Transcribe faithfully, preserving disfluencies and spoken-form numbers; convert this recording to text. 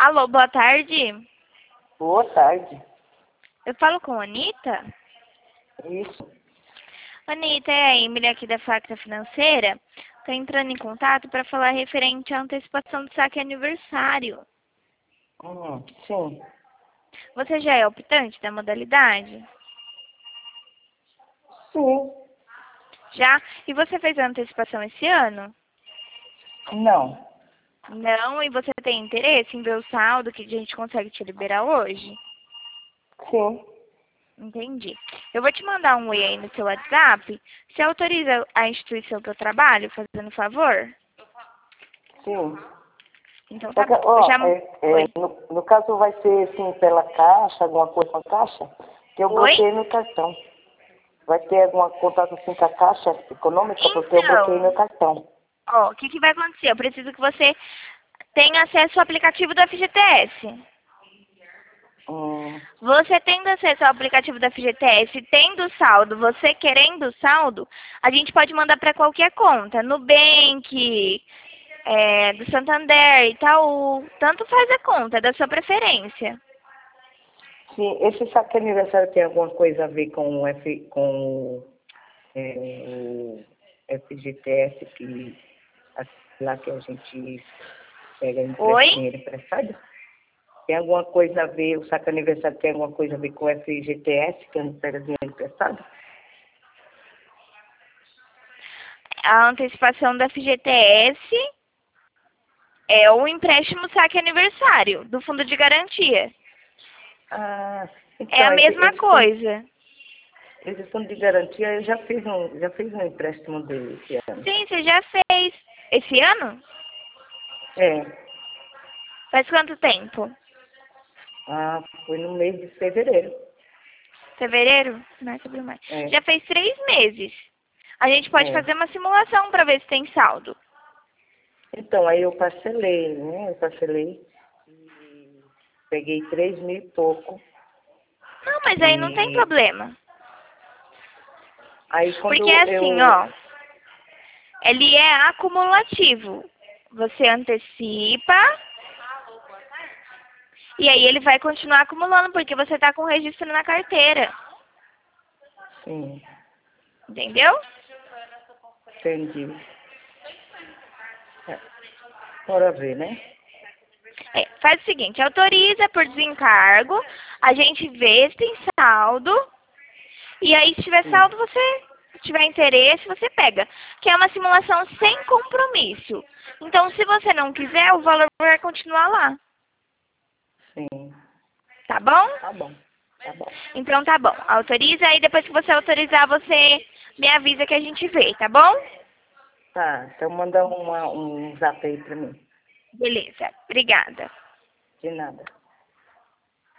Alô, boa tarde. Boa tarde. Eu falo com a Anitta? Isso. Anitta, é a Emily aqui da Facta Financeira. Tô entrando em contato para falar referente à antecipação do saque aniversário. Hum, sim. Você já é optante da modalidade? Sim. Já? E você fez a antecipação esse ano? Não. Não? E você tem interesse em ver o saldo que a gente consegue te liberar hoje? Sim. Entendi. Eu vou te mandar um oi aí no seu WhatsApp. Você autoriza a instituição que eu trabalho, fazendo favor? Sim. Então Só tá que, bom. Eu ó, já... é, é, Oi. no, no caso vai ser assim pela caixa, alguma coisa com a caixa, que eu Oi? bloqueei meu cartão. Vai ter alguma contato assim com a caixa econômica, porque eu bloqueei Então, meu cartão. ó, o que, que vai acontecer? Eu preciso que você tenha acesso ao aplicativo do F G T S. Hum, Você tendo acesso ao aplicativo da F G T S, tendo saldo, você querendo saldo, a gente pode mandar para qualquer conta. Nubank, é, do Santander, Itaú, tanto faz a conta, da sua preferência. sim, esse saque aniversário tem alguma coisa a ver com o F, com é, o F G T S que a- lá que a gente pega empre- Oi? dinheiro emprestado? Tem alguma coisa a ver, o saque aniversário tem alguma coisa a ver com o F G T S, que a gente pega dinheiro emprestado? A antecipação da F G T S é o empréstimo saque aniversário do fundo de garantia. Ah, É a então, esse, mesma esse, fundo, coisa. esse fundo de garantia, eu já fiz um, já fiz um empréstimo dele esse ano. Sim, você já fez. Esse ano? É, Faz quanto tempo? ah, foi no mês de fevereiro. Fevereiro? Março, abril, maio. É, Já fez três meses. A gente pode é. fazer uma simulação para ver se tem saldo. Então, aí eu parcelei, né? Eu parcelei e peguei três mil e pouco. Não, mas aí não tem E problema. aí Porque é quando assim, eu. ó. Ele é acumulativo. Você antecipa e aí ele vai continuar acumulando porque você está com o registro na carteira. Sim, Entendeu? entendi. É, bora ver, né? É, faz o seguinte, autoriza por desencargo, a gente vê se tem saldo, e aí se tiver Sim, saldo, você se tiver interesse, você pega. Que é uma simulação sem compromisso. Então, se você não quiser, o valor vai continuar lá. sim. Tá bom? Tá bom, tá bom. Então tá bom. Autoriza e depois que você autorizar, você me avisa que a gente vê, tá bom? Tá, então manda uma, um zap aí pra mim. Beleza. Obrigada. De nada.